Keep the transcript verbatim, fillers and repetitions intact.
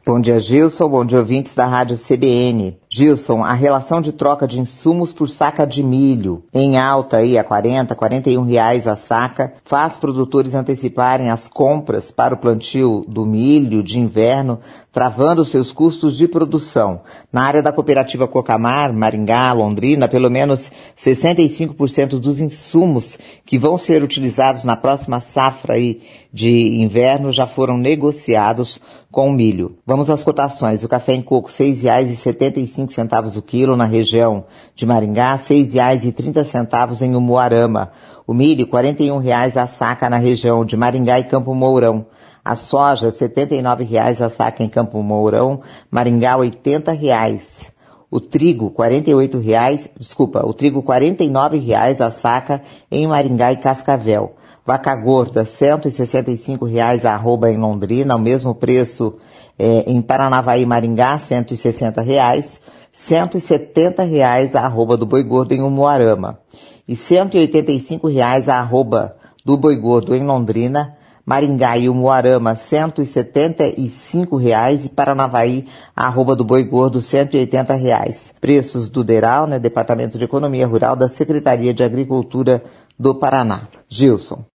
Bom dia, Gilson. Bom dia, ouvintes da Rádio C B N. Gilson, a relação de troca de insumos por saca de milho em alta aí a quarenta, quarenta e um reais a saca faz produtores anteciparem as compras para o plantio do milho de inverno, travando seus custos de produção. Na área da cooperativa Cocamar, Maringá, Londrina, pelo menos sessenta e cinco por cento dos insumos que vão ser utilizados na próxima safra aí de inverno já foram negociados com o milho. Vamos às cotações. O café em coco, seis reais e setenta e cinco centavos o quilo na região de Maringá, seis reais e trinta centavos em Umuarama. O milho, quarenta e um reais a saca na região de Maringá e Campo Mourão. A soja, setenta e nove reais a saca em Campo Mourão, Maringá, oitenta reais. O trigo, quarenta e oito reais, desculpa, o trigo, quarenta e nove reais a saca em Maringá e Cascavel. Vaca gorda, cento e sessenta e cinco reais a arroba em Londrina, o mesmo preço é, em Paranavaí, Maringá, cento e sessenta reais, cento e setenta reais a arroba do boi gordo em Umuarama e cento e oitenta e cinco reais a arroba do boi gordo em Londrina, Maringá e Umuarama, cento e setenta e cinco reais, e Paranavaí, a arroba do boi gordo, cento e oitenta reais. Preços do DERAL, né, Departamento de Economia Rural da Secretaria de Agricultura do Paraná. Gilson.